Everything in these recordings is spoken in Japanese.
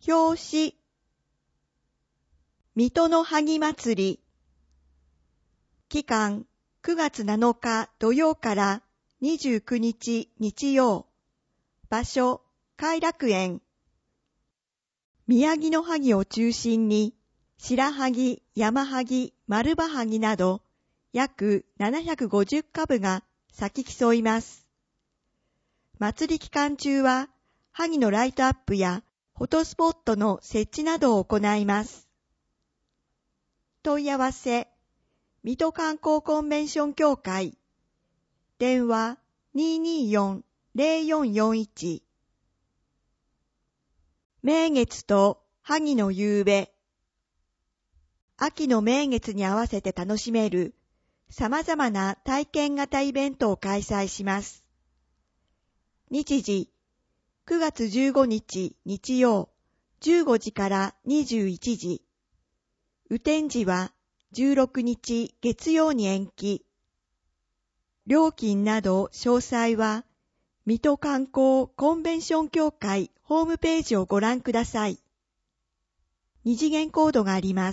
表紙。水戸の萩祭り。期間、9月7日土曜から29日日曜。場所、偕楽園。宮城の萩を中心に、白萩、山萩、丸葉萩など、約750株が咲き競います。祭り期間中は、萩のライトアップやフォトスポットの設置などを行います。問い合わせ、水戸観光コンベンション協会。電話 224-0441。名月と萩の夕べ。秋の名月に合わせて楽しめる様々な体験型イベントを開催します。日時、9月15日日曜15時から21時。雨天時は16日月曜に延期。料金など詳細は、水戸観光コンベンション協会ホームページをご覧ください。二次元コードがあります。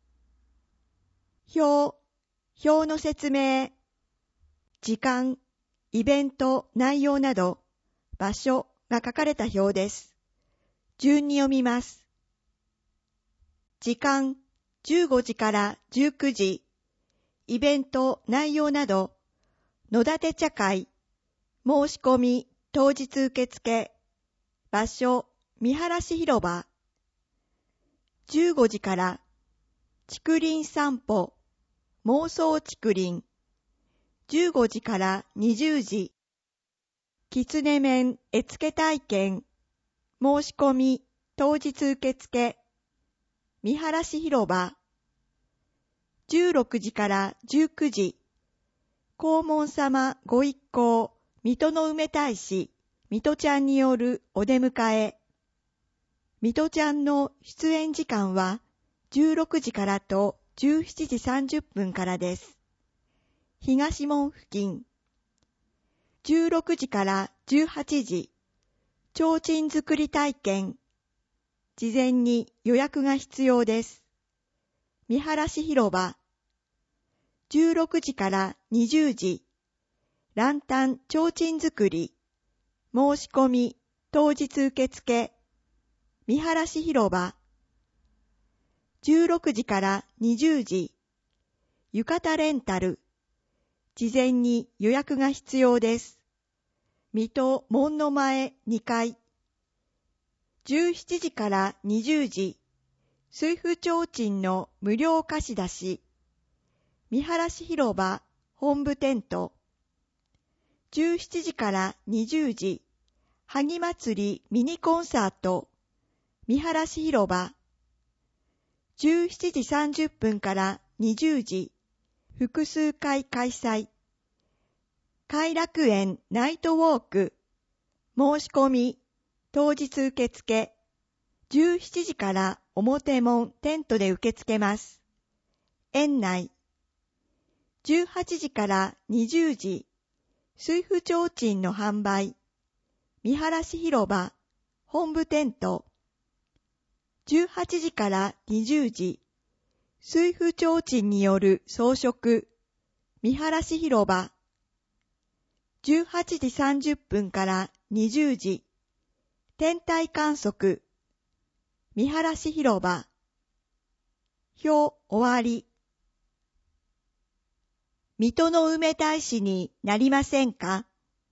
表の説明。時間、イベント、内容など、場所が書かれた表です。順に読みます。時間、15時から19時。イベント、内容など、野立茶会。申し込み、当日受付。場所、見晴らし広場。15時から、竹林散歩。妄想竹林。15時から20時。狐面絵付け体験。申し込み、当日受付。見晴らし広場。16時から19時。黄門様ご一行、水戸の梅大使、水戸ちゃんによるお出迎え。水戸ちゃんの出演時間は16時からと17時30分からです。東門付近。16時から18時。提灯作り体験。事前に予約が必要です。見晴らし広場。16時から20時。ランタン提灯作り。申し込み、当日受付。見晴らし広場。16時から20時。浴衣レンタル。事前に予約が必要です。水戸門の前2階。17時から20時。水府提灯の無料貸し出し。見晴らし広場本部テント。17時から20時。萩祭りミニコンサート。見晴らし広場。17時30分から20時。複数回開催。偕楽園ナイトウォーク。申し込み。当日受付。17時から表門テントで受け付けます。園内。18時から20時。水府提灯の販売。見晴らし広場。本部テント。18時から20時。水府提灯による装飾。見晴らし広場。18時30分から20時。天体観測。見晴らし広場。表終わり。水戸の梅大使になりませんか？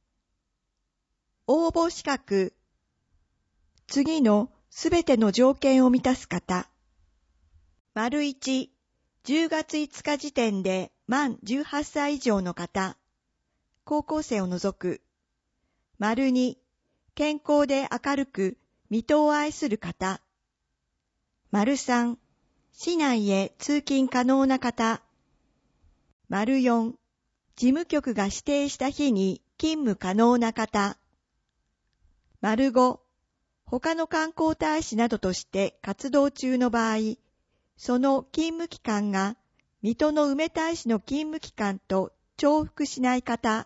応募資格。次のすべての条件を満たす方。1、10月5日時点で満18歳以上の方。高校生を除く。2、健康で明るく水戸を愛する方。3、市内へ通勤可能な方。4、事務局が指定した日に勤務可能な方。5、他の観光大使などとして活動中の場合、その勤務期間が水戸の梅大使の勤務期間と重複しない方。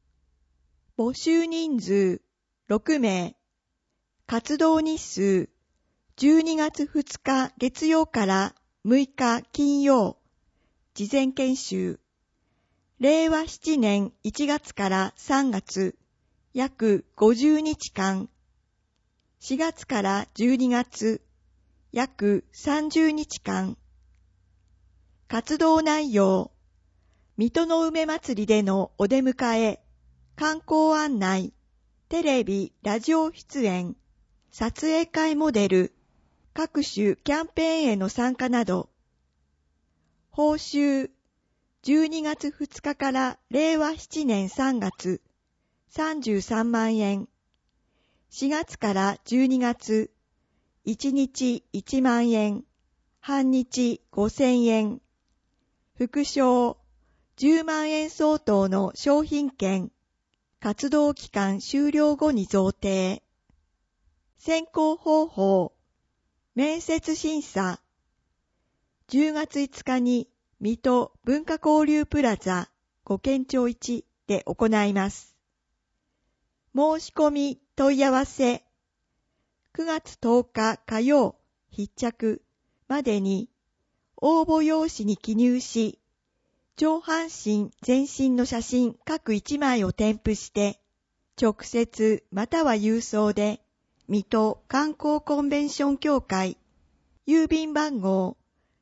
募集人数6名。活動日数 12月2日月曜から6日金曜、事前研修。令和7年1月から3月、約50日間。4月から12月、約30日間。活動内容。水戸の梅祭りでのお出迎え、観光案内、テレビ、ラジオ出演、撮影会モデル、各種キャンペーンへの参加など。報酬、12月2日から令和7年3月、33万円。4月から12月、1日1万円、半日5000円。副賞、10万円相当の商品券、活動期間終了後に贈呈。選考方法、面接審査。10月5日に水戸文化交流プラザ五軒町1で行います。申し込み問い合わせ。9月10日火曜必着までに応募用紙に記入し、上半身全身の写真各1枚を添付して、直接または郵送で、水戸観光コンベンション協会、郵便番号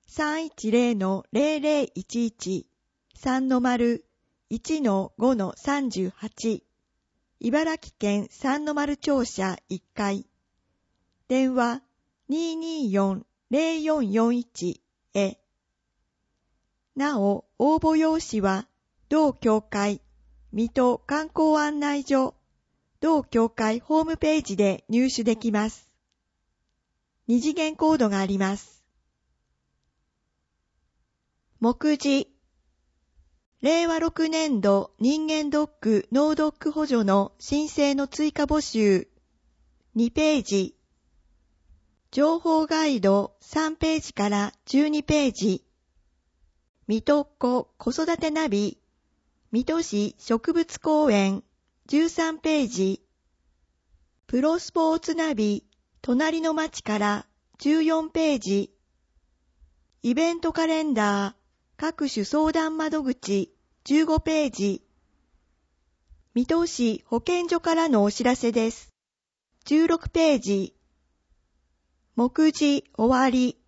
310-0011 3-1-5-38 茨城県三の丸庁舎1階、電話 224-0441 へ。なお、応募用紙は、同協会、水戸観光案内所、同協会ホームページで入手できます。二次元コードがあります。目次。令和6年度人間ドック脳ドック補助の申請の追加募集。2ページ。情報ガイド3ページから12ページ。水戸っ子子育てナビ、水戸市植物公園13ページ。プロスポーツナビ、隣の町から14ページ。イベントカレンダー、各種相談窓口15ページ。水戸市保健所からのお知らせです。16ページ。目次終わり。